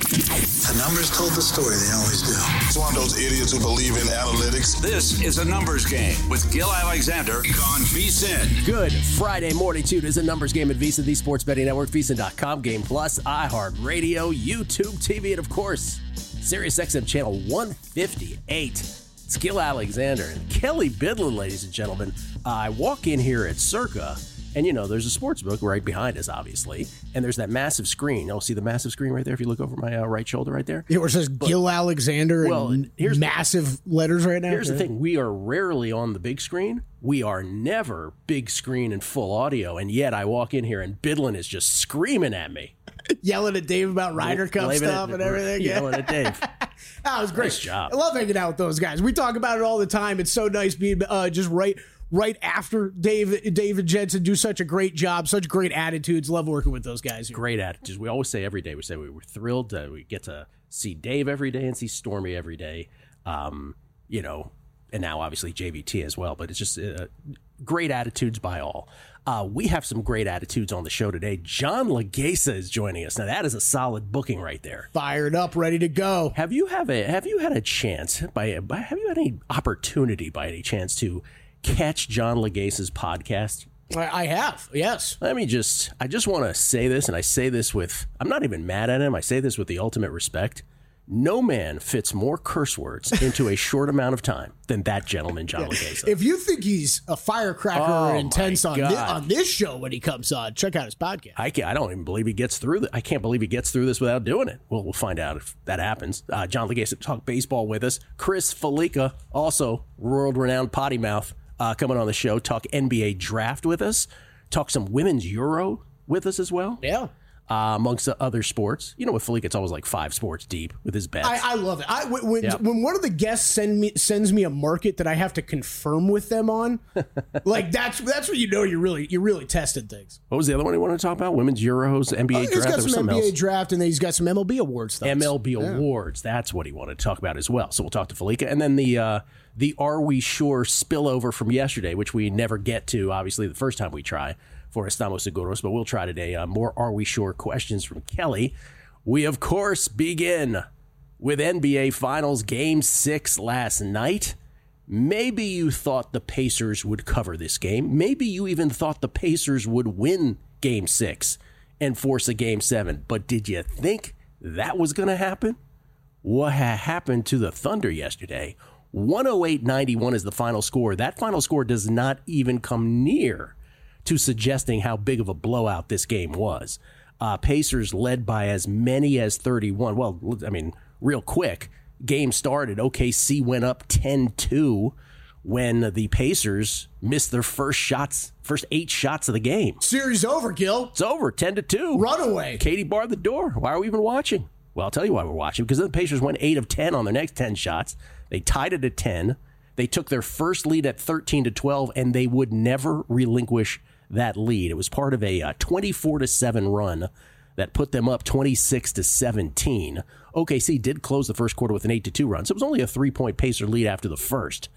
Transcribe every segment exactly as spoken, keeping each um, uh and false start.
The numbers told the story. They always do. It's one of those idiots who believe in analytics. This is a numbers game with Gil Alexander on VSiN. Good Friday morning, too. It is a numbers game at VSiN, the Sports Betting Network, V S I N dot com, Game Plus, iHeartRadio, YouTube T V, and of course, SiriusXM channel one fifty-eight. It's Gil Alexander and Kelly Bidlin, ladies and gentlemen. Uh, I walk in here at Circa, and you know, there's a sports book right behind us, obviously, and there's that massive screen. Oh, see the massive screen right there if you look over my uh, right shoulder right there? Yeah, where it says but, Gil Alexander well, and here's massive the, letters right now. Here's yeah. the thing. We are rarely on the big screen. We are never big screen and full audio, and yet I walk in here and Bidlin is just screaming at me. Yelling at Dave about Ryder Cup stuff at, and everything. Yelling at Dave. That was great. Nice job. I love hanging out with those guys. We talk about it all the time. It's so nice being uh, just right right after Dave, David Jensen do such a great job, such great attitudes. Love working with those guys here. Great attitudes. We always say every day, we say we were thrilled to we get to see Dave every day and see Stormy every day. Um, you know, and now obviously J V T as well, but it's just uh, great attitudes by all. Uh, we have some great attitudes on the show today. John Legasa is joining us. Now that is a solid booking right there. Fired up, ready to go. Have you have a have you had a chance by, by have you had any opportunity by any chance to catch John Legasa's podcast? I, I have, yes. Let me just I just want to say this, and I say this with I'm not even mad at him. I say this with the ultimate respect. No man fits more curse words into a short amount of time than that gentleman, John yeah. Legasa. If you think he's a firecracker oh and intense on this, on this show when he comes on, check out his podcast. I can't, I don't even believe he gets through this. I can't believe he gets through this without doing it. Well, we'll find out if that happens. Uh, John Legasa talk baseball with us. Chris Felica, also world-renowned potty mouth, uh, coming on the show, talk N B A draft with us, talk some women's Euro with us as well. Yeah. Uh, amongst the other sports. You know, with Felica, it's always like five sports deep with his bets. I, I love it. I, when, yep. when one of the guests send me sends me a market that I have to confirm with them on, like that's that's when you know you're really you're really testing things. What was the other one you wanted to talk about? Women's Euros, N B A uh, draft. He's got some N B A else. draft, and then he's got some M L B awards stuff. M L B yeah. awards. That's what he wanted to talk about as well. So we'll talk to Felica, and then the uh, the Are We Sure spillover from yesterday, which we never get to. Obviously, the first time we try. For Estamos Seguros, but we'll try today. Uh, more Are We Sure questions from Kelly. We, of course, begin with N B A Finals Game six last night. Maybe you thought the Pacers would cover this game. Maybe you even thought the Pacers would win Game six and force a Game seven. But did you think that was going to happen? What ha- happened to the Thunder yesterday? one oh eight ninety-one is the final score. That final score does not even come near to suggesting how big of a blowout this game was. Uh, Pacers led by as many as thirty-one. Well, I mean, real quick, game started. O K C went up ten two when the Pacers missed their first shots, first eight shots of the game. Series over, Gil. It's over, ten to two. Runaway. Katie barred the door. Why are we even watching? Well, I'll tell you why we're watching. Because then the Pacers went eight of ten on their next ten shots. They tied it at ten. They took their first lead at thirteen to twelve, and they would never relinquish that lead. It was part of a uh, twenty-four to seven run that put them up twenty-six to seventeen. O K C did close the first quarter with an eight to two run, so it was only a three-point Pacer lead after the first.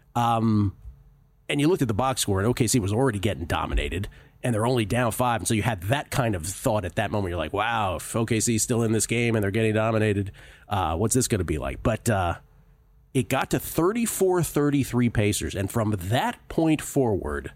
Um, and you looked at the box score, and O K C was already getting dominated, and they're only down five, and so you had that kind of thought at that moment. You're like, wow, if O K C's still in this game and they're getting dominated, uh, what's this going to be like? But uh, it got to thirty-four thirty-three Pacers, and from that point forward,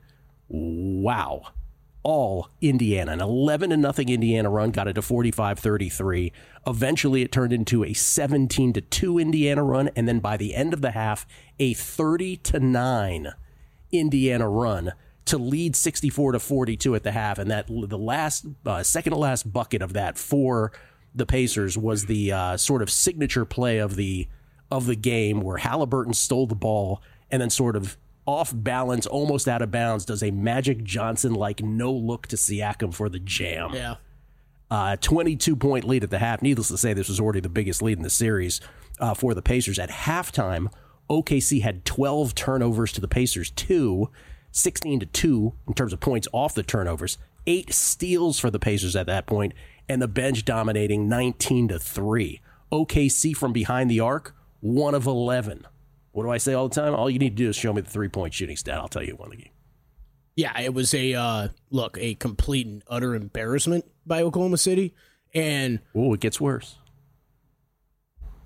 wow. All Indiana. An eleven to nothing Indiana run got it to forty-five thirty-three. Eventually, it turned into a seventeen to two Indiana run. And then by the end of the half, a thirty to nine Indiana run to lead sixty-four to forty-two at the half. And that the last, uh, second to last bucket of that for the Pacers was the uh, sort of signature play of the, of the game where Halliburton stole the ball and then sort of off balance, almost out of bounds, does a Magic Johnson-like no-look to Siakam for the jam. Yeah. Uh, twenty-two point lead at the half. Needless to say, this was already the biggest lead in the series uh, for the Pacers. At halftime, O K C had twelve turnovers to the Pacers, two, sixteen to two in terms of points off the turnovers, eight steals for the Pacers at that point, and the bench dominating nineteen to three. O K C from behind the arc, one of eleven. What do I say all the time? All you need to do is show me the three-point shooting stat. I'll tell you who won the game. Yeah, it was a, uh, look, a complete and utter embarrassment by Oklahoma City. And oh, it gets worse.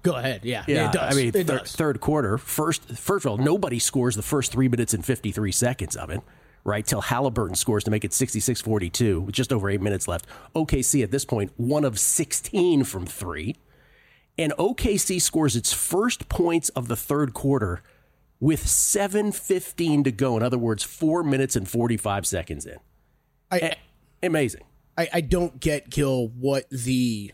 Go ahead. Yeah, Yeah, it does. I mean, it thir- does. third quarter, first, first of all, nobody scores the first three minutes and fifty-three seconds of it, right? Till Halliburton scores to make it sixty-six forty-two with just over eight minutes left. O K C at this point, one of sixteen from three. And O K C scores its first points of the third quarter with seven fifteen to go. In other words, four minutes and forty-five seconds in. I, A- Amazing. I, I don't get, Gil, what the...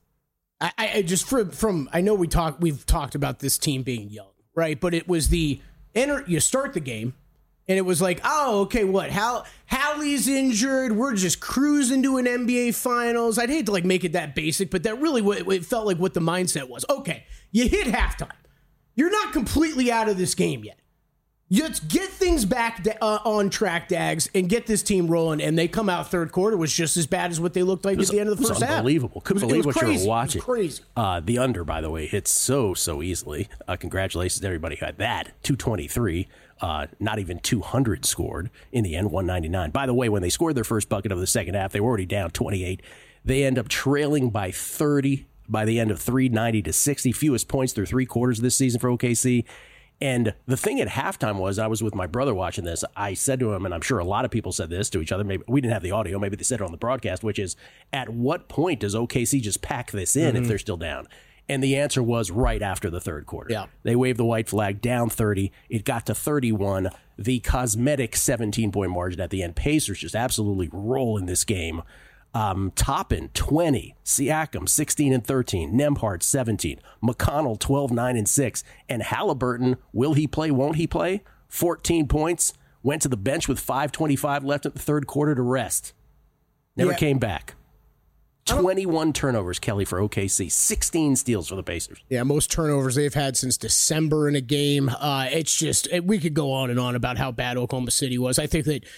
I, I just from from I know we talk we've talked about this team being young, right? But it was the enter you start the game, and it was like, oh, okay, what? Hal Hallie's injured. We're just cruising to an N B A Finals. I'd hate to like make it that basic, but that really what it felt like what the mindset was. Okay, you hit halftime. You're not completely out of this game yet. Let's get things back uh, on track, Dags, and get this team rolling. And they come out third quarter was just as bad as what they looked like was, at the end of the first half. Unbelievable. Couldn't believe what crazy. you were watching. It was crazy. Uh, the under, by the way, hits so, so easily. Uh, congratulations to everybody who had that. two twenty-three, uh, not even two hundred scored in the end, one ninety-nine. By the way, when they scored their first bucket of the second half, they were already down twenty-eight. They end up trailing by thirty by the end of three ninety to sixty. Fewest points through three quarters this season for O K C. And the thing at halftime was, I was with my brother watching this. I said to him, and I'm sure a lot of people said this to each other. Maybe we didn't have the audio. Maybe they said it on the broadcast, which is, at what point does O K C just pack this in mm-hmm. if they're still down? And the answer was right after the third quarter. Yeah. They waved the white flag, down thirty. It got to thirty-one. The cosmetic seventeen-point margin at the end. Pacers just absolutely roll in this game. Um, Toppin, twenty. Siakam, sixteen and thirteen. Nembhard, seventeen. McConnell, twelve, nine, and six. And Halliburton, will he play, won't he play? fourteen points. Went to the bench with five twenty-five left at the third quarter to rest. Never yeah. came back. twenty-one turnovers, Kelly, for O K C. sixteen steals for the Pacers. Yeah, most turnovers they've had since December in a game. Uh, it's just, it, we could go on and on about how bad Oklahoma City was. I think that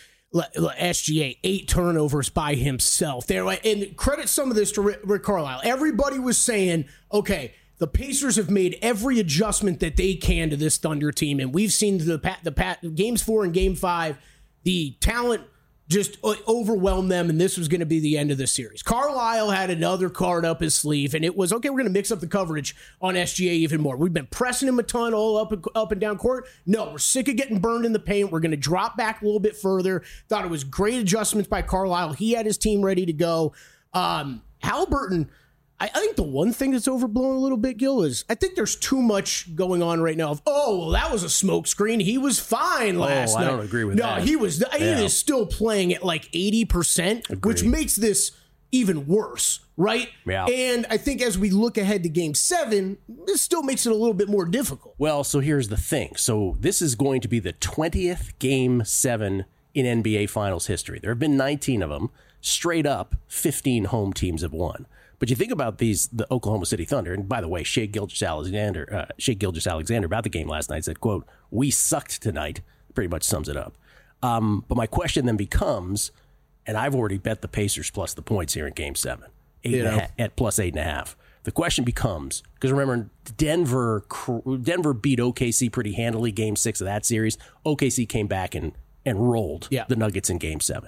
S G A, eight turnovers by himself. There, and credit some of this to Rick Carlisle. Everybody was saying, okay, the Pacers have made every adjustment that they can to this Thunder team, and we've seen the the, the games four and game five, the talent just overwhelmed them, and this was going to be the end of the series. Carlisle had another card up his sleeve, and it was, okay, we're going to mix up the coverage on S G A even more. We've been pressing him a ton all up and, up and down court. No, we're sick of getting burned in the paint. We're going to drop back a little bit further. Thought it was great adjustments by Carlisle. He had his team ready to go. Um, Halliburton, I, I think the one thing that's overblown a little bit, Gil, is I think there's too much going on right now of, oh, well, that was a smoke screen. He was fine last oh, night. I don't agree with no, that. No, he was. He yeah. is still playing at like eighty percent, Agreed. which makes this even worse, right? Yeah. And I think as we look ahead to game seven, this still makes it a little bit more difficult. Well, so here's the thing. So this is going to be the twentieth game seven in N B A Finals history. There have been nineteen of them. Straight up, fifteen home teams have won. But you think about these, the Oklahoma City Thunder, and by the way, Shai Gilgeous-Alexander, uh, Shai Gilgeous-Alexander about the game last night said, quote, "We sucked tonight." Pretty much sums it up. Um, but my question then becomes, and I've already bet the Pacers plus the points here in game seven, eight and a half, at plus eight and a half. The question becomes, because remember, Denver Denver beat O K C pretty handily game six of that series. O K C came back and, and rolled yeah. the Nuggets in game seven.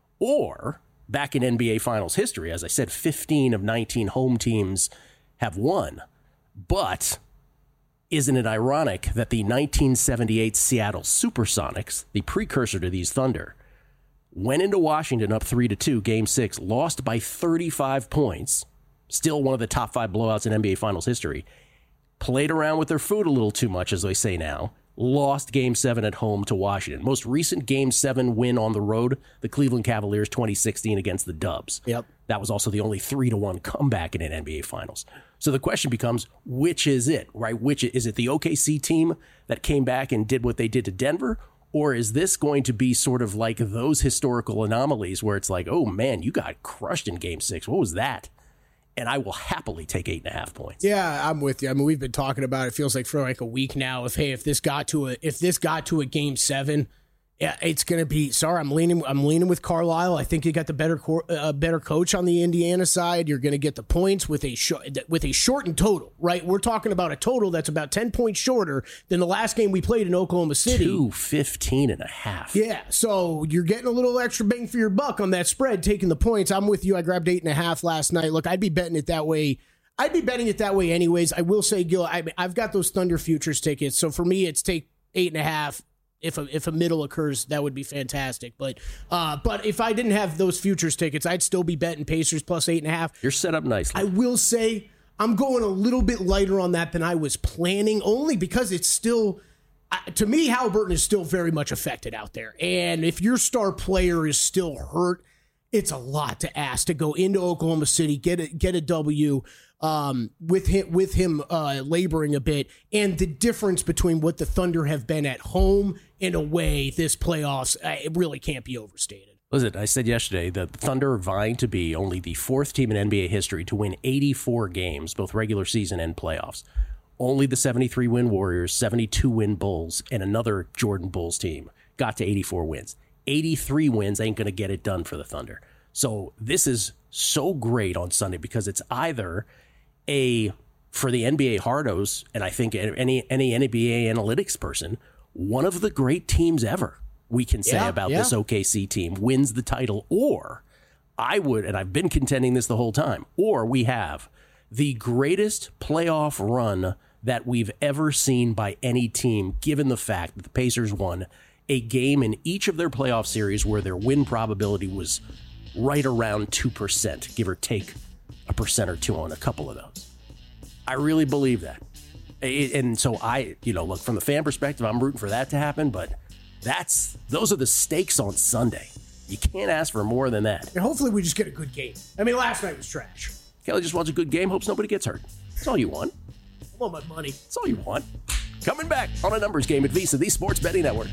Or back in N B A Finals history, as I said, fifteen of nineteen home teams have won. But isn't it ironic that the nineteen seventy-eight Seattle Supersonics, the precursor to these Thunder, went into Washington up three to two, game six, lost by thirty-five points, still one of the top five blowouts in N B A Finals history, played around with their food a little too much, as they say now, lost game seven at home to Washington. Most recent game seven win on the road, the Cleveland Cavaliers twenty sixteen against the Dubs. Yep. That was also the only three to one comeback in an N B A Finals. So the question becomes, which is it, right? Which is it the O K C team that came back and did what they did to Denver? Or is this going to be sort of like those historical anomalies where it's like, oh man, you got crushed in game six. What was that? And I will happily take eight and a half points. Yeah, I'm with you. I mean, we've been talking about it. It feels like for like a week now. If hey, if this got to a if this got to a game seven, yeah, it's gonna be. Sorry, I'm leaning. I'm leaning with Carlisle. I think you got the better cor- uh, better coach on the Indiana side. You're gonna get the points with a short with a shortened total. Right, we're talking about a total that's about ten points shorter than the last game we played in Oklahoma City. two fifteen and a half. Yeah, so you're getting a little extra bang for your buck on that spread, taking the points. I'm with you. I grabbed eight and a half last night. Look, I'd be betting it that way. I'd be betting it that way anyways. I will say, Gil, I, I've got those Thunder futures tickets. So for me, it's take eight and a half. If a, if a middle occurs, that would be fantastic. But uh, but if I didn't have those futures tickets, I'd still be betting Pacers plus eight and a half. You're set up nicely. I will say I'm going a little bit lighter on that than I was planning, only because it's still, uh, to me, Haliburton is still very much affected out there. And if your star player is still hurt, it's a lot to ask to go into Oklahoma City, get a, get a W. Um, with him, with him uh, laboring a bit, and the difference between what the Thunder have been at home and away this playoffs, uh, it really can't be overstated. Listen, I said yesterday that the Thunder are vying to be only the fourth team in N B A history to win eighty-four games, both regular season and playoffs. Only the seventy-three win Warriors, seventy-two win Bulls, and another Jordan Bulls team got to eighty-four wins. eighty-three wins ain't going to get it done for the Thunder. So this is so great on Sunday because it's either a, for the N B A hardos, and I think any any N B A analytics person, one of the great teams ever, we can say yeah, about yeah. this O K C team, wins the title. Or I would, and I've been contending this the whole time, or we have the greatest playoff run that we've ever seen by any team, given the fact that the Pacers won a game in each of their playoff series where their win probability was right around two percent, give or take a percent or two on a couple of those. I really believe that. And so I, you know, look, from the fan perspective, I'm rooting for that to happen, but that's, those are the stakes on Sunday. You can't ask for more than that. And hopefully we just get a good game. I mean, last night was trash. Kelly just wants a good game, hopes nobody gets hurt. That's all you want. I want my money. That's all you want. Coming back on a numbers game at VEASA, the Sports Betting Network.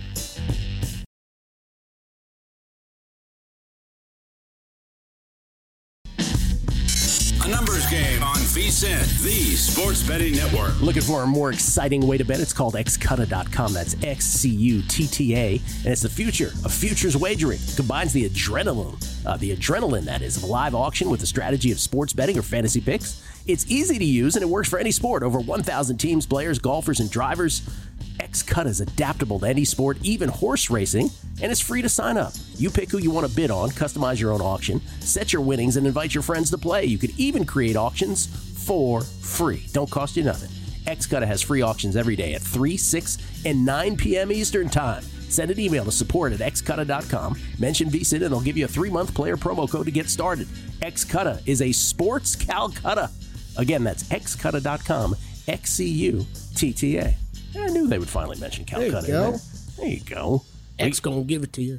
A numbers game on VSiN, the Sports Betting Network. Looking for a more exciting way to bet? It's called X Cutta dot com. That's X C U T T A. And it's the future of futures wagering. It combines the adrenaline, uh, the adrenaline, that is, of live auction with the strategy of sports betting or fantasy picks. It's easy to use, and it works for any sport. Over one thousand teams, players, golfers, and drivers. X Cutta is adaptable to any sport, even horse racing, and it's free to sign up. You pick who you want to bid on, customize your own auction, set your winnings, and invite your friends to play. You could even create auctions for free. Don't cost you nothing. X Cutta has free auctions every day at three, six, and nine p.m. Eastern Time. Send an email to support at X Cutta dot com. Mention VSiN, and they'll give you a three-month player promo code to get started. X Cutta is a sports Calcutta. Again, that's X Cutta dot com, X C U T T A. I knew they would finally mention Calcutta. There you go. There you go. X gonna give it to you.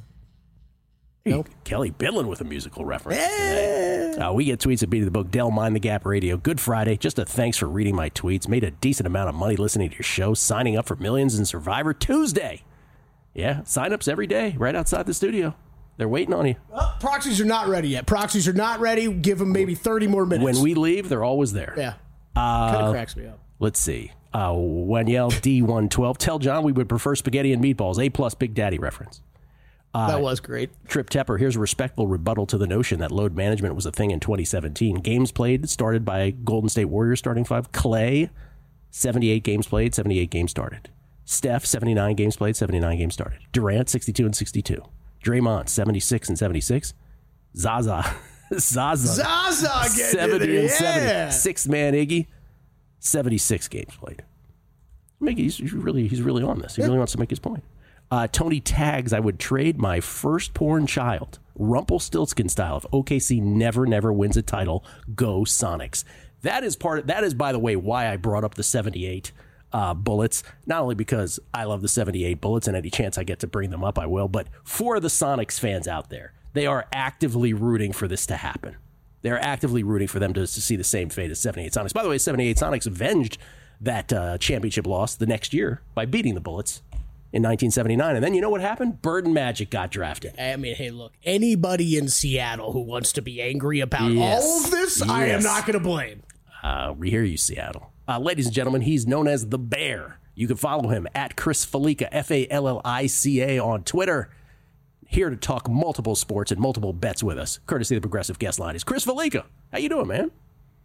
Hey, Nope. Kelly Bidlin with a musical reference. Uh, we get tweets at Beat of the Book, Dell, Mind the Gap Radio. Good Friday. Just a thanks for reading my tweets. Made a decent amount of money listening to your show. Signing up for Millions in Survivor Tuesday. Yeah, sign-ups every day right outside the studio. They're waiting on you. Oh, proxies are not ready yet. Proxies are not ready. Give them maybe thirty more minutes. When we leave, they're always there. Yeah. Uh, kind of cracks me up. Let's see. Uh, Wanyell D one twelve. Tell John we would prefer spaghetti and meatballs. A plus Big Daddy reference. Uh, that was great. Trip Tepper, here's a respectable rebuttal to the notion that load management was a thing in twenty seventeen. Games played started by Golden State Warriors starting five. Clay, seventy-eight games played, seventy-eight games started. Steph, seventy-nine games played, seventy-nine games started. Durant, sixty-two and sixty-two. Draymond, seventy-six and seventy-six. Zaza, Zaza, Zaza, seventy and yeah. seventy. Sixth man Iggy, seventy-six games played. Make he's, he's really he's really on this. He really wants to make his point. Uh, Tony tags, I would trade my firstborn child, Rumpelstiltskin style, if O K C never, never wins a title. Go Sonics. That is part of, that is, by the way, why I brought up the seventy-eight uh, Bullets. Not only because I love the seventy-eight Bullets and any chance I get to bring them up, I will, but for the Sonics fans out there, they are actively rooting for this to happen. They're actively rooting for them to, to see the same fate as seventy-eight Sonics. By the way, seventy-eight Sonics avenged that uh, championship loss the next year by beating the Bullets in nineteen seventy-nine. And then you know what happened? Bird and Magic got drafted. I mean, hey, look, anybody in Seattle who wants to be angry about Yes. all of this, I am Yes. not going to blame. Uh, we hear you, Seattle. Uh, ladies and gentlemen, he's known as The Bear. You can follow him at Chris Falica, F A L L I C A on Twitter. Here to talk multiple sports and multiple bets with us, courtesy of the Progressive Guest Line, is Chris Falica. How you doing, man?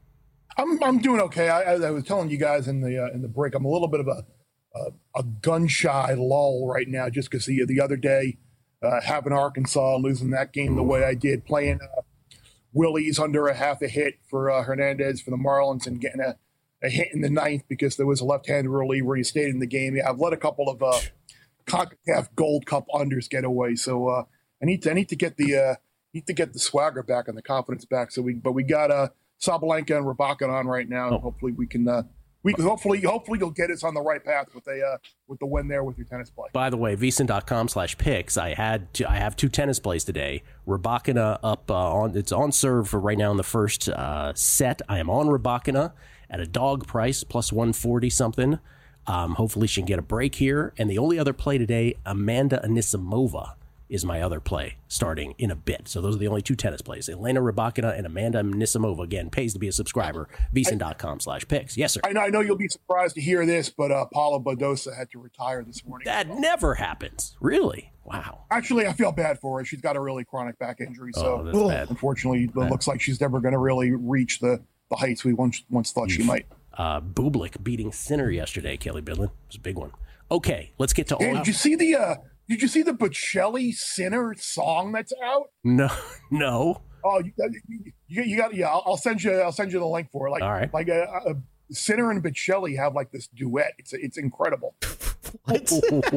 I'm I'm doing okay. I, I was telling you guys in the uh, in the break, I'm a little bit of a a, a gun shy lull right now, just because the the other day uh, having Arkansas losing that game the way I did, playing uh, Willie's under a half a hit for uh, Hernandez for the Marlins and getting a, a hit in the ninth because there was a left-handed reliever. He stayed in the game. Yeah, I've let a couple of uh, CONCACAF Gold Cup unders get away. So uh, I need to I need to get the uh, need to get the swagger back and the confidence back. So we but we got uh, Sabalenka and Rybakina on right now. And hopefully we can. Uh, We hopefully, hopefully you'll get us on the right path with a uh, with the win there with your tennis play. By the way, V S I N dot com slash picks. I had to, I have two tennis plays today. Rybakina up uh, on it's on serve for right now in the first uh, set. I am on Rybakina at a dog price plus one forty something. Um, hopefully she can get a break here. And the only other play today, Amanda Anisimova is my other play starting in a bit. So those are the only two tennis plays. Elena Rybakina and Amanda Anisimova. Again, pays to be a subscriber. V S I N dot com slash picks. Yes, sir. I know, I know you'll be surprised to hear this, but uh, Paula Badosa had to retire this morning. That never happens. Really? Wow. Actually, I feel bad for her. She's got a really chronic back injury. So oh, that's bad. Unfortunately, it bad. looks like she's never going to really reach the, the heights we once, once thought she might. Uh, Bublik beating Sinner yesterday, Kelly Bidlin. It was a big one. Okay, let's get to all. Hey, did you see the... Uh, Did you see the Bocelli Sinner song that's out? No, no. Oh, you, you, you got yeah. I'll, I'll send you. I'll send you the link for it. Like, all right. like a, a Sinner and Bocelli have like this duet. It's it's incredible. What?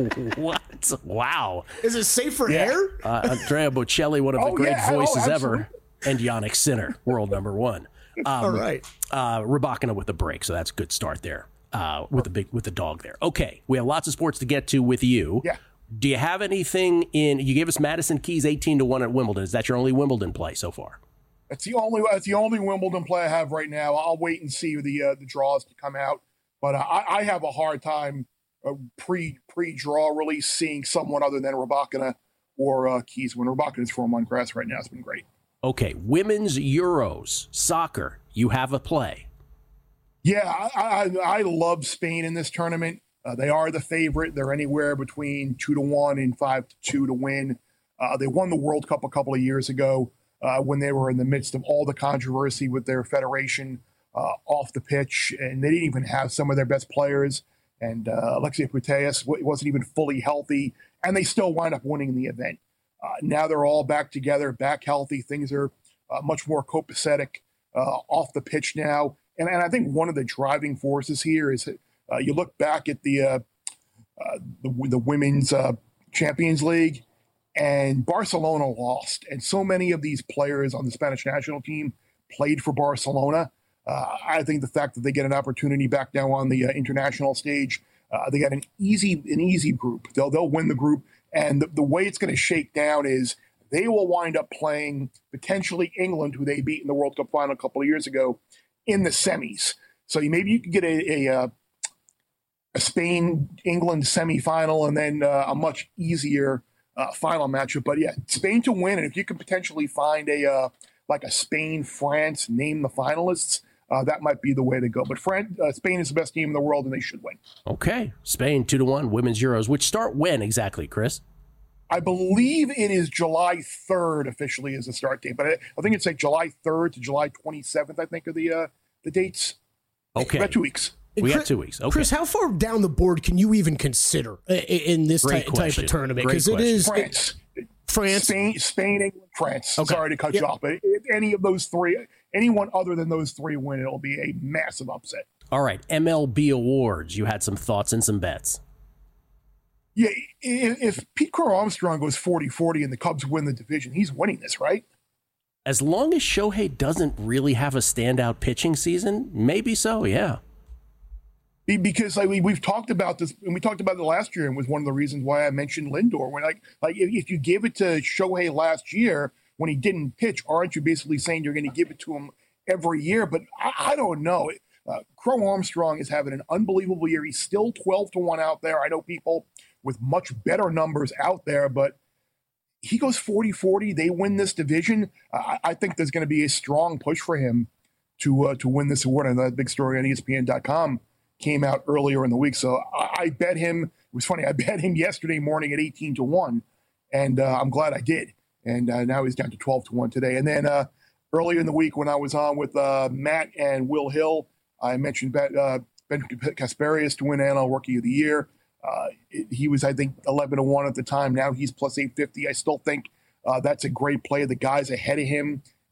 What? Wow. Is it safe for Yeah. air? Uh, Andrea Bocelli, one of the Oh, great yeah. Oh, voices absolutely. ever, and Yannick Sinner, world number one. Um, All right. Uh, Rybakina with the break, so that's a good start there. Uh, with the big with the dog there. Okay, we have lots of sports to get to with you. Yeah. Do you have anything in? You gave us Madison Keys eighteen to one at Wimbledon. Is that your only Wimbledon play so far? That's the only. That's the only Wimbledon play I have right now. I'll wait and see the uh, the draws to come out. But uh, I, I have a hard time uh, pre pre draw release seeing someone other than Rybakina or uh, Keys. When Rybakina's form on grass right now, it's been great. Okay, women's Euros soccer. You have a play. Yeah, I, I, I love Spain in this tournament. Uh, they are the favorite. They're anywhere between two to one and five to two to win. Uh, they won the World Cup a couple of years ago uh, when they were in the midst of all the controversy with their federation uh, off the pitch, and they didn't even have some of their best players. And uh, Alexia Putellas wasn't even fully healthy, and they still wind up winning the event. Uh, now they're all back together, back healthy. Things are uh, much more copacetic uh, off the pitch now. And, and I think one of the driving forces here is that Uh, you look back at the uh, uh, the, the women's uh, Champions League, and Barcelona lost, and so many of these players on the Spanish national team played for Barcelona. Uh, I think the fact that they get an opportunity back now on the uh, international stage, uh, they got an easy an easy group. They'll they'll win the group, and the, the way it's going to shake down is they will wind up playing potentially England, who they beat in the World Cup final a couple of years ago, in the semis. So you, maybe you could get a, a uh, a Spain-England semifinal, and then uh, a much easier uh, final matchup. But yeah, Spain to win, and if you could potentially find a uh, like a Spain-France, name the finalists, uh, that might be the way to go. But France, uh, Spain is the best team in the world, and they should win. Okay, Spain two to one, women's Euros, which start when exactly, Chris? I believe it is July third officially is the start date, but I, I think it's like July third to July twenty-seventh, I think, are the uh, the dates. Okay. About two weeks. We Chris, got two weeks. Okay. Chris, how far down the board can you even consider in this ty- type of tournament? Because it is France. It, France. Spain, Spain, England, France. Okay. Sorry to cut Yep. you off, but if any of those three, anyone other than those three win, it'll be a massive upset. All right, M L B awards. You had some thoughts and some bets. Yeah, if, if Pete Crow Armstrong goes forty forty and the Cubs win the division, he's winning this, right? As long as Shohei doesn't really have a standout pitching season, maybe so, yeah. Because like we, we've talked about this, and we talked about it last year, and was one of the reasons why I mentioned Lindor. When like, like if, if you give it to Shohei last year when he didn't pitch, aren't you basically saying you're going to give it to him every year? But I, I don't know. Uh, Crow Armstrong is having an unbelievable year. He's still twelve to one out there. I know people with much better numbers out there, but he goes forty forty. They win this division. Uh, I think there's going to be a strong push for him to uh, to win this award. And that big story on E S P N dot com came out earlier in the week. So I, I bet him, it was funny, I bet him yesterday morning at eighteen to one, and uh, I'm glad I did. And uh, now he's down to twelve to one today. And then uh, earlier in the week when I was on with uh, Matt and Will Hill, I mentioned Ben, uh, Ben Kasparius to win N L Rookie of the Year. Uh, it, he was, I think, eleven to one at the time. Now he's plus eight fifty. I still think uh, that's a great play. The guys ahead of him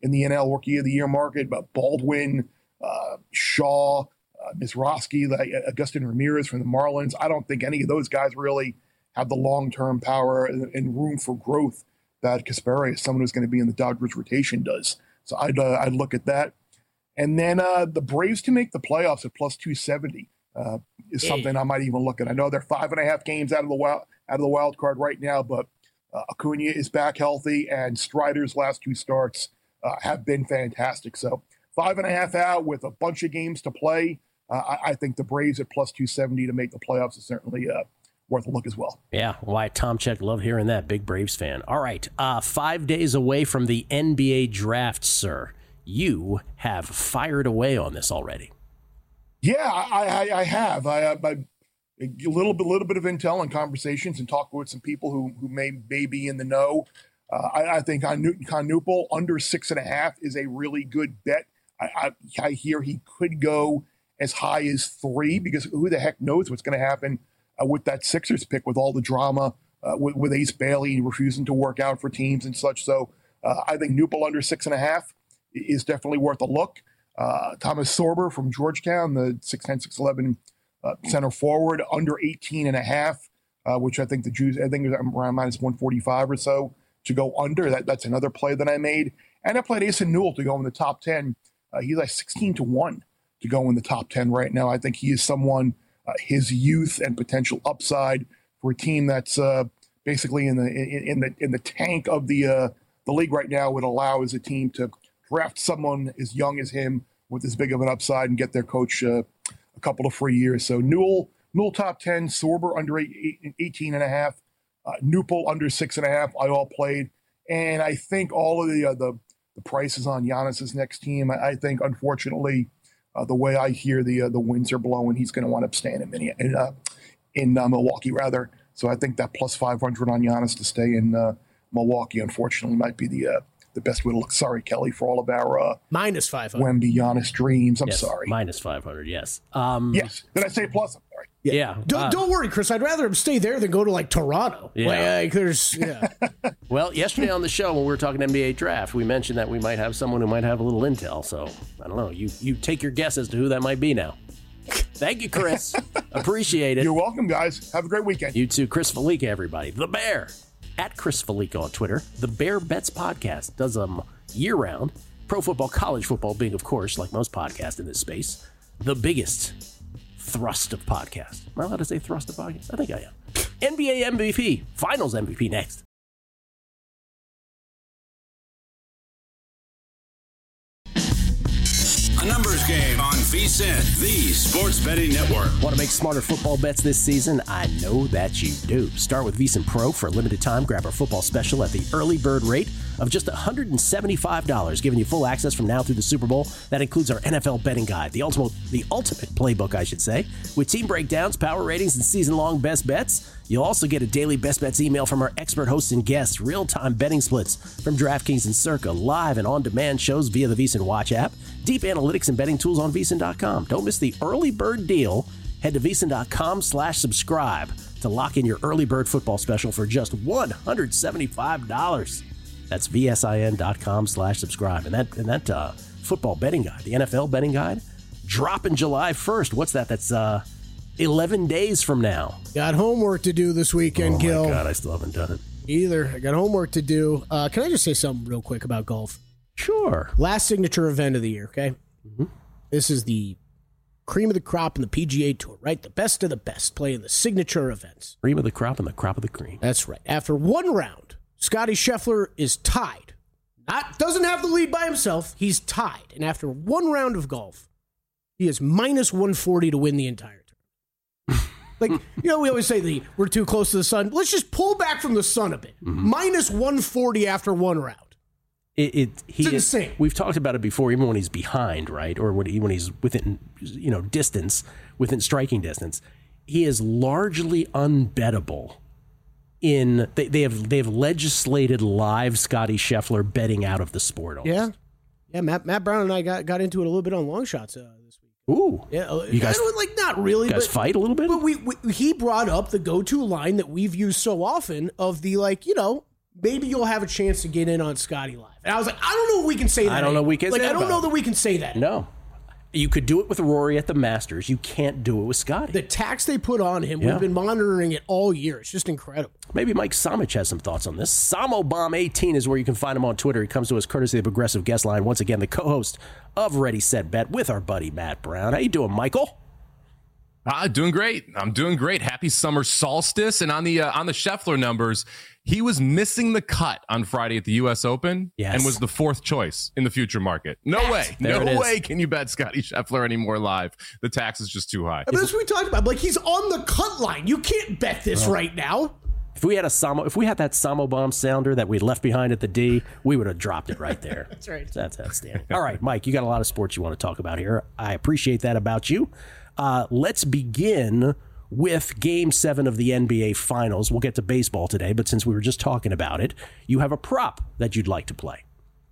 in the N L Rookie of the Year market, but Baldwin, uh, Shaw, uh, Mizrachi, like Augustin Ramirez from the Marlins. I don't think any of those guys really have the long-term power and, and room for growth that Kasperi, someone who's going to be in the Dodgers rotation, does. So I'd, uh, I'd look at that. And then uh, the Braves to make the playoffs at plus two seventy uh, is something I might even look at. I know they're five and a half games out of the wild, out of the wild card right now, but uh, Acuna is back healthy, and Strider's last two starts uh, have been fantastic. So five and a half out with a bunch of games to play. Uh, I, I think the Braves at plus two seventy to make the playoffs is certainly uh, worth a look as well. Yeah, why Tom Check, love hearing that. Big Braves fan. All right, uh, five days away from the N B A draft, sir. You have fired away on this already. Yeah, I, I, I have. I, I, I a little bit, little bit of intel and conversations, and talking with some people who who may, may be in the know. Uh, I, I think on Newton Knuppel under six and a half is a really good bet. I, I, I hear he could go as high as three, because who the heck knows what's going to happen uh, with that Sixers pick, with all the drama uh, with, with Ace Bailey refusing to work out for teams and such. So uh, I think Knuppel under six and a half is definitely worth a look. Uh, Thomas Sorber from Georgetown, the six ten, six eleven uh, center forward, under eighteen and a half, uh, which I think the Jews, I think around minus one forty-five or so to go under. That That's another play that I made. And I played Asen Newell to go in the top ten. Uh, he's like sixteen to one to go in the top ten right now. I think he is someone, uh, his youth and potential upside for a team that's uh, basically in the in, in the in the tank of the uh, the league right now, would allow as a team to draft someone as young as him with as big of an upside and get their coach uh, a couple of free years. So Newell, Newell top ten, Sorber under eight, eighteen and a half, uh, Knuppel under six and a half. I all played. And I think all of the, uh, the, the prices on Giannis's next team, I, I think, unfortunately, uh, the way I hear the, uh, the winds are blowing, he's going to wind up staying in, Mini- in, uh, in uh, Milwaukee rather. So I think that plus five hundred on Giannis to stay in uh, Milwaukee, unfortunately, might be the, uh, the best way to look. Sorry, Kelly, for all of our uh, minus five hundred Wemby Giannis dreams. I'm yes, sorry. Minus five hundred, yes. Um, yes. Did I say plus? I'm sorry. Yeah. yeah. Don't, uh, don't worry, Chris. I'd rather him stay there than go to like Toronto. Yeah. Like, like, there's, yeah. Well, yesterday on the show when we were talking N B A draft, we mentioned that we might have someone who might have a little intel. So I don't know. You you take your guess as to who that might be now. Thank you, Chris. Appreciate it. You're welcome, guys. Have a great weekend. You too, Chris Felica, everybody. The Bear at Chris Felica on Twitter. The Bear Bets podcast does them year round. Pro football, college football being, of course, like most podcasts in this space, the biggest thrust of podcasts. Am I allowed to say thrust of podcasts? I think I am. N B A M V P, Finals M V P next. A numbers game on VSiN, the sports betting network. Want to make smarter football bets this season? I know that you do. Start with VSiN Pro for a limited time. Grab our football special at the early bird rate of just one hundred seventy-five dollars, giving you full access from now through the Super Bowl. That includes our N F L betting guide, the ultimate, the ultimate playbook, I should say, with team breakdowns, power ratings, and season-long best bets. You'll also get a daily best bets email from our expert hosts and guests, real-time betting splits from DraftKings and Circa, live and on-demand shows via the VSiN Watch app, deep analytics and betting tools on V S I N dot com. Don't miss the early bird deal. Head to V S I N dot com slash subscribe to lock in your early bird football special for just one hundred seventy-five dollars. That's V S I N dot com slash subscribe. And that and that uh, football betting guide, the N F L betting guide, dropping July first. What's that? That's uh, eleven days from now. Got homework to do this weekend, oh Gil. Oh, my God, I still haven't done it. Either. I got homework to do. Uh, can I just say something real quick about golf? Sure. Last signature event of the year, okay? Mm-hmm. This is the cream of the crop in the P G A Tour, right? The best of the best playing the signature events. Cream of the crop and the crop of the cream. That's right. After one round, Scotty Scheffler is tied. Not doesn't have the lead by himself. He's tied. And after one round of golf, he is minus one forty to win the entire tournament. Like, you know, we always say the we're too close to the sun. Let's just pull back from the sun a bit. Mm-hmm. minus one forty after one round. It, it he it's insane. Is, we've talked about it before, even when he's behind, right, or when he, when he's within, you know, distance, within striking distance, he is largely unbettable. In they, they have they have legislated live Scotty Scheffler betting out of the sport. Almost. Yeah, yeah. Matt Matt Brown and I got, got into it a little bit on long shots uh, this week. Ooh, yeah. You guys like not really. You guys but, fight a little bit. But we, we he brought up the go to line that we've used so often of the like you know. maybe you'll have a chance to get in on Scotty Live. And I was like, I don't know if we can say that. I don't know we can like, say I don't about know it. that we can say that. No. You could do it with Rory at the Masters. You can't do it with Scotty. The tax they put on him, Yeah. we've been monitoring it all year. It's just incredible. Maybe Mike Samich has some thoughts on this. Samobomb eighteen is where you can find him on Twitter. He comes to us courtesy of the Progressive Guest Line. Once again, the co-host of Ready, Set, Bet with our buddy Matt Brown. How you doing, Michael? Ah, doing great. I'm doing great. Happy summer solstice. And on the uh, on the Scheffler numbers, he was missing the cut on Friday at the U S Open Yes. and was the fourth choice in the future market. No way. There it no is. way can you bet Scotty Scheffler anymore live. The tax is just too high. I mean, that's what we talked about. Like, he's on the cut line. You can't bet this right now. If we had a Samo, if we had that Samobomb sounder that we left behind at the D, we would have dropped it right there. That's right. That's outstanding. All right, Mike, you got a lot of sports you want to talk about here. I appreciate that about you. Uh, let's begin with Game seven of the N B A Finals. We'll get to baseball today, but since we were just talking about it, you have a prop that you'd like to play.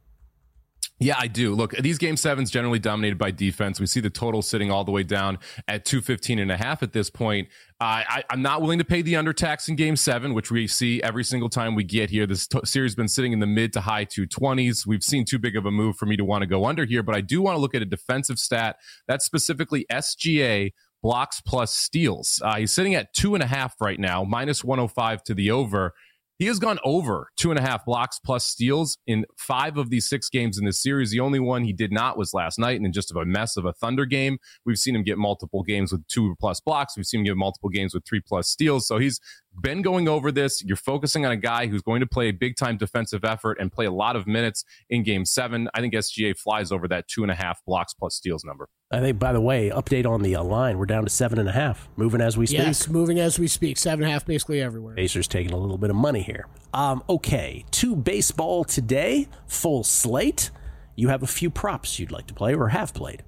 Yeah, I do. Look, these game sevens generally dominated by defense. We see the total sitting all the way down at two fifteen and a half at this point. Uh, I, I'm not willing to pay the undertax in game seven, which we see every single time we get here. This t- series has been sitting in the mid to high two twenties. We've seen too big of a move for me to want to go under here, but I do want to look at a defensive stat. That's specifically S G A blocks plus steals. Uh, he's sitting at two and a half right now, minus one oh five to the over. He has gone over two and a half blocks plus steals in five of these six games in this series. The only one he did not was last night, and in just a mess of a Thunder game. We've seen him get multiple games with two plus blocks. We've seen him get multiple games with three plus steals. So he's been going over this. You're focusing on a guy who's going to play a big time defensive effort and play a lot of minutes in game seven. I think S G A flies over that two and a half blocks plus steals number. I think, by the way, update on the uh, line. We're down to seven and a half, moving as we speak. Yes, moving as we speak. Seven and a half basically everywhere. Pacers taking a little bit of money here. Um, okay, to baseball today, full slate. You have a few props you'd like to play or have played.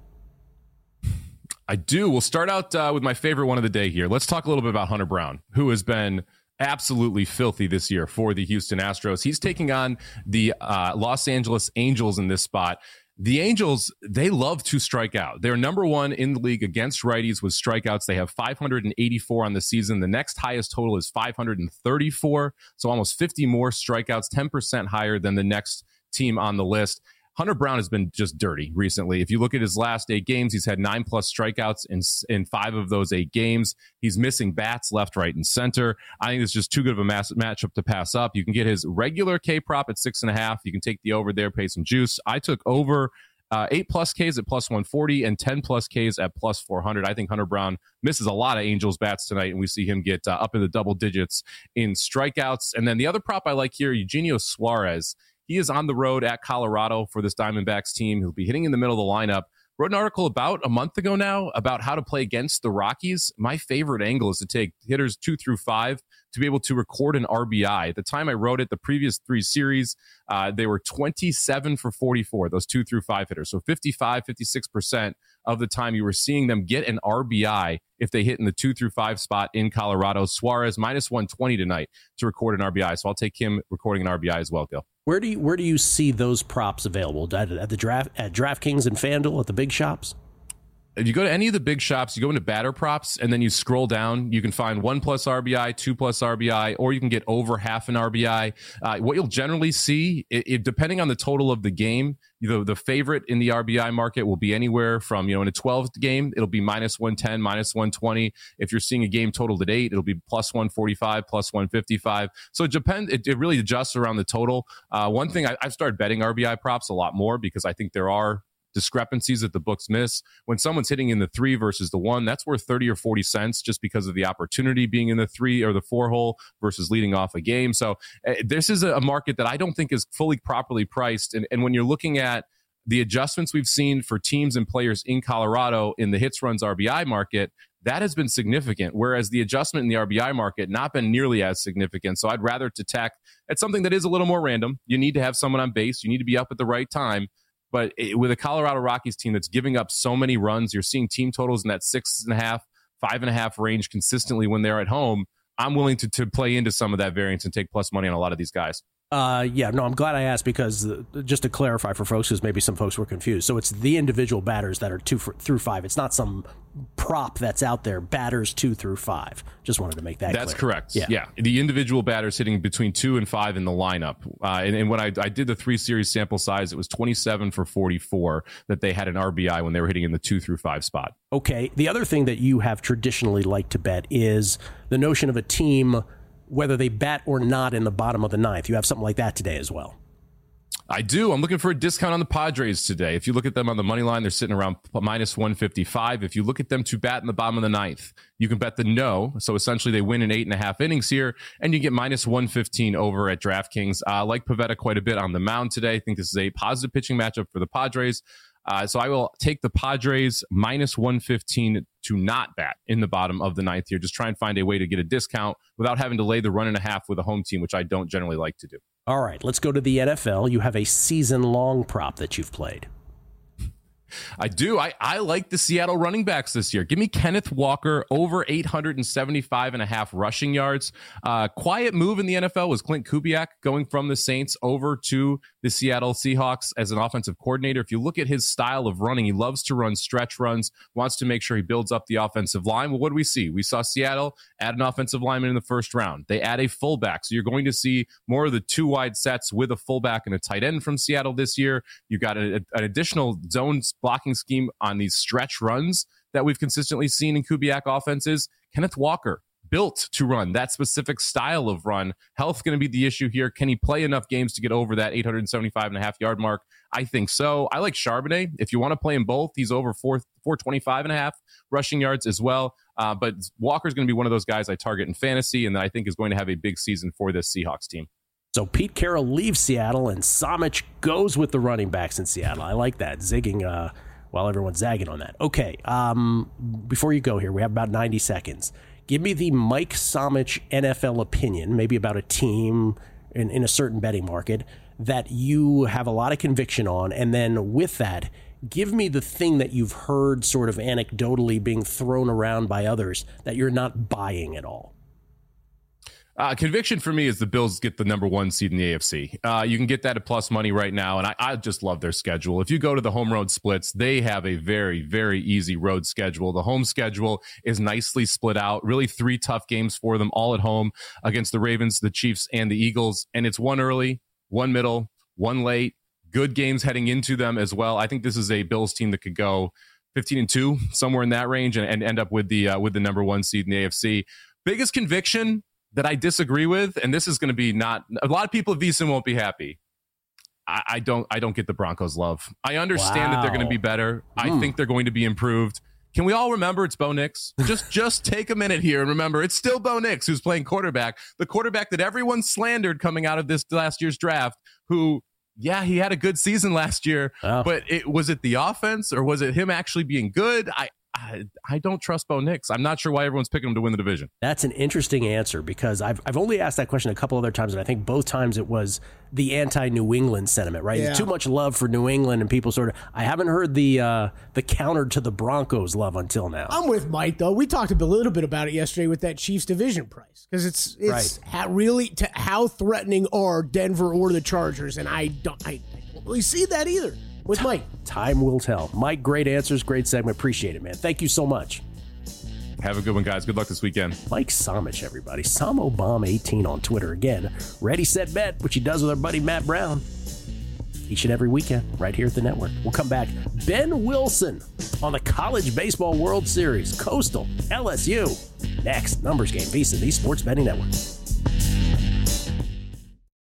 I do. We'll start out uh, with my favorite one of the day here. Let's talk a little bit about Hunter Brown, who has been absolutely filthy this year for the Houston Astros. He's taking on the uh, Los Angeles Angels in this spot. The Angels, they love to strike out. They're number one in the league against righties with strikeouts. They have five hundred eighty-four on the season. The next highest total is five hundred thirty-four, so almost fifty more strikeouts, ten percent higher than the next team on the list. Hunter Brown has been just dirty recently. If you look at his last eight games, he's had nine plus strikeouts in in five of those eight games. He's missing bats left, right, and center. I think it's just too good of a mass- matchup to pass up. You can get his regular K prop at six and a half. You can take the over there, pay some juice. I took over uh, eight plus Ks at plus one forty and ten plus Ks at plus four hundred. I think Hunter Brown misses a lot of Angels bats tonight, and we see him get uh, up in the double digits in strikeouts. And then the other prop I like here, Eugenio Suarez. He is on the road at Colorado for this Diamondbacks team. He'll be hitting in the middle of the lineup. Wrote an article about a month ago now about how to play against the Rockies. My favorite angle is to take hitters two through five to be able to record an R B I. At the time I wrote it, the previous three series, uh, they were twenty-seven for forty-four, those two through five hitters. So fifty-five, fifty-six percent of the time you were seeing them get an R B I if they hit in the two through five spot in Colorado. Suarez minus one twenty tonight to record an R B I. So I'll take him recording an R B I as well, Gil. Where do you where do you see those props available? At, at the draft at DraftKings and FanDuel at the big shops? If you go to any of the big shops, you go into batter props, and then you scroll down, you can find one plus R B I, two plus R B I, or you can get over half an R B I. Uh, what you'll generally see, it, it, depending on the total of the game, you know, the favorite in the R B I market will be anywhere from, you know, in a twelve game, it'll be minus one ten, minus one twenty. If you're seeing a game totaled at eight, it'll be plus one forty-five, plus one fifty-five. So it depends. It, it really adjusts around the total. Uh, one thing, I, I've started betting R B I props a lot more because I think there are discrepancies that the books miss. When someone's hitting in the three versus the one, that's worth thirty or forty cents just because of the opportunity being in the three or the four hole versus leading off a game. So uh, this is a market that I don't think is fully properly priced. And, and when you're looking at the adjustments we've seen for teams and players in Colorado in the hits runs R B I market, that has been significant, whereas the adjustment in the R B I market not been nearly as significant. So I'd rather to tack at something that is a little more random. You need to have someone on base. You need to be up at the right time. But it, with a Colorado Rockies team that's giving up so many runs, you're seeing team totals in that six and a half, five and a half range consistently when they're at home. I'm willing to, to play into some of that variance and take plus money on a lot of these guys. Uh, yeah, no, I'm glad I asked because uh, just to clarify for folks, because maybe some folks were confused. So it's the individual batters that are two for, through five. It's not some prop that's out there, batters two through five. Just wanted to make that That's clear. correct. Yeah. yeah. The individual batters hitting between two and five in the lineup. Uh, and, and when I, I did the three series sample size, it was twenty-seven for forty-four that they had an R B I when they were hitting in the two through five spot. Okay. The other thing that you have traditionally liked to bet is the notion of a team, whether they bat or not in the bottom of the ninth. You have something like that today as well. I do. I'm looking for a discount on the Padres today. If you look at them on the money line, they're sitting around minus one fifty-five. If you look at them to bat in the bottom of the ninth, you can bet the no. So essentially they win in eight and a half innings here, and you get minus one fifteen over at DraftKings. I uh, like Pivetta quite a bit on the mound today. I think this is a positive pitching matchup for the Padres. Uh, so I will take the Padres minus one fifteen to not bat in the bottom of the ninth here. Just try and find a way to get a discount without having to lay the run and a half with a home team, which I don't generally like to do. All right, let's go to the N F L. You have a season-long prop that you've played. I do. I, I like the Seattle running backs this year. Give me Kenneth Walker over eight hundred seventy-five and a half rushing yards. Uh, quiet move in the N F L was Clint Kubiak going from the Saints over to the Seattle Seahawks as an offensive coordinator. If you look at his style of running, he loves to run stretch runs, wants to make sure he builds up the offensive line. Well, what do we see? We saw Seattle add an offensive lineman in the first round. They add a fullback. So you're going to see more of the two wide sets with a fullback and a tight end from Seattle this year. You got a, a, an additional zone blocking scheme on these stretch runs that we've consistently seen in Kubiak offenses. Kenneth Walker, built to run that specific style of run. Health going to be the issue here. Can he play enough games to get over that eight hundred seventy-five and a half yard mark? I think so. I like Charbonnet. If you want to play him both, he's over four, four twenty-five and a half rushing yards as well. Uh, but Walker's going to be one of those guys I target in fantasy and that I think is going to have a big season for this Seahawks team. So Pete Carroll leaves Seattle and Samich goes with the running backs in Seattle. I like that. Zigging uh, while everyone's zagging on that. Okay, um, before you go here, we have about ninety seconds. Give me the Mike Samich N F L opinion, maybe about a team in, in a certain betting market that you have a lot of conviction on. And then with that, give me the thing that you've heard sort of anecdotally being thrown around by others that you're not buying at all. Uh, conviction for me is the Bills get the number one seed in the A F C. Uh, you can get that at plus money right now, and I, I just love their schedule. If you go to the home road splits, they have a very, very easy road schedule. The home schedule is nicely split out. Really three tough games for them, all at home against the Ravens, the Chiefs, and the Eagles. And it's one early, one middle, one late. Good games heading into them as well. I think this is a Bills team that could go fifteen and two, somewhere in that range, and, and end up with the uh, with the number one seed in the A F C. Biggest conviction that I disagree with, and this is going to be not a lot of people at VSiN won't be happy. I, I don't I don't get the Broncos love. I understand wow. that they're going to be better. Mm. I think they're going to be improved. Can we all remember it's Bo Nix? Just just take a minute here and remember it's still Bo Nix who's playing quarterback, the quarterback that everyone slandered coming out of this last year's draft, who yeah, he had a good season last year, oh. but it was it the offense or was it him actually being good? I I, I don't trust Bo Nix. I'm not sure why everyone's picking him to win the division. That's an interesting answer because I've I've only asked that question a couple other times, and I think both times it was the anti-New England sentiment, right? Yeah. Too much love for New England, and people sort of. I haven't heard the uh, the counter to the Broncos love until now. I'm with Mike though. We talked a little bit about it yesterday with that Chiefs division price because it's it's right. how really to, how threatening are Denver or the Chargers, and I don't I, I don't really see that either. With Mike. Time will tell. Mike, great answers, great segment. Appreciate it, man. Thank you so much. Have a good one, guys. Good luck this weekend. Mike Samich, everybody. Samobomb eighteen on Twitter. Again, Ready, Set, Bet, which he does with our buddy Matt Brown each and every weekend right here at the network. We'll come back. Ben Wilson on the College Baseball World Series. Coastal, L S U. Next, Numbers Game, VSiN, the Sports Betting Network.